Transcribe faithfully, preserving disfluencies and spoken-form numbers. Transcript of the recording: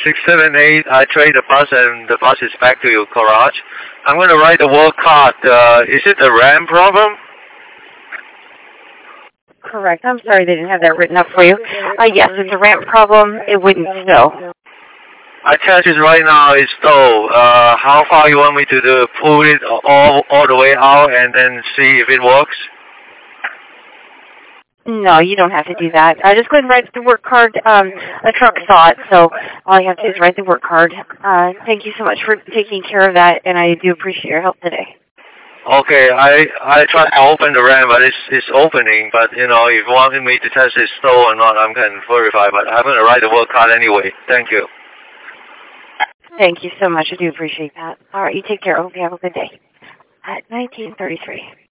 six seven eight. I trade the bus and the bus is back to your garage. I'm going to write the word card. Uh, is it a RAM problem? Correct. I'm sorry they didn't have that written up for you. Uh, yes, it's a ramp problem. It wouldn't snow. I test it right now. It's low. Uh, how far you want me to do? Pull it all all the way out and then see if it works? No, you don't have to do that. Uh, just go ahead and write the work card. Um, a truck saw it, so all you have to do is write the work card. Uh, thank you so much for taking care of that, and I do appreciate your help today. Okay, I I tried to open the RAM, but it's it's opening. But you know, if you wanted me to test it's slow or not, I can verify. But I'm gonna write the work card anyway. Thank you. Thank you so much. I do appreciate that. All right, you take care. I hope you have a good day. At nineteen thirty-three.